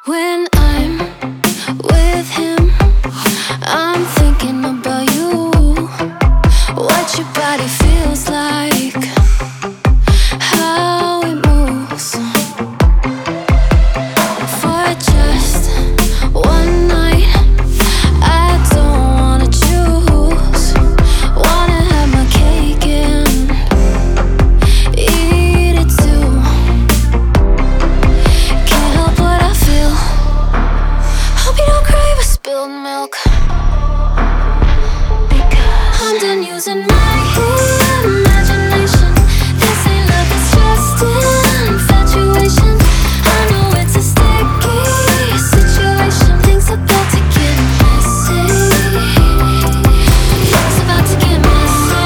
When I'm with him, I'm thinking about you. What your body feels like, how it moves. For just one night, I don't wanna choose. Wanna have my cake and eat it too. Can't help what I feel. Hope you don't crave a spilled milk. I'm done using my imagination. This ain't love, it's just infatuation. I know it's a sticky situation. Things about to get messy. Things about to get messy.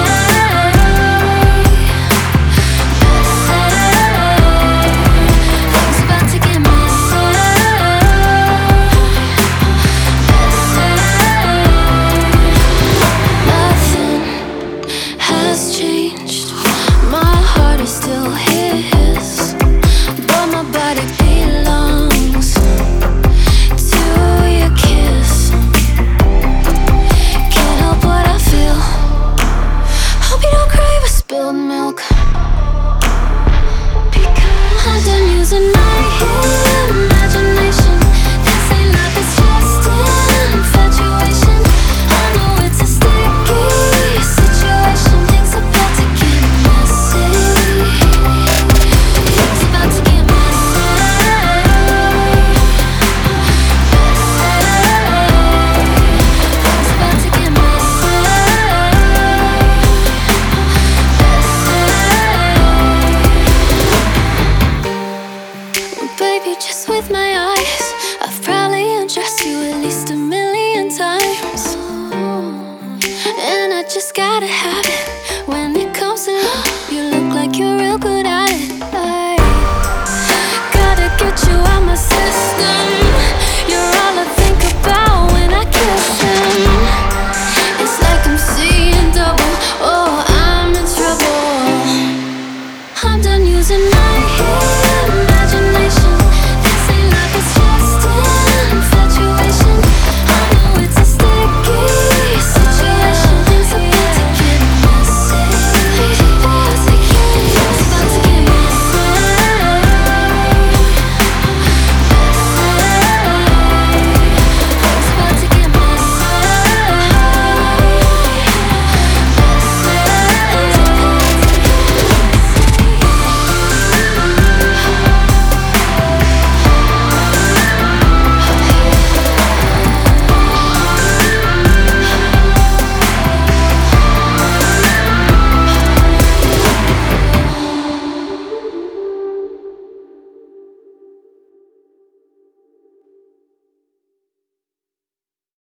Things about to get messy. Nothing has changed. My heart is still his, but my body belongs to your kiss. Can't help what I feel. Hope you don't crave a spilled milk. I'm done using my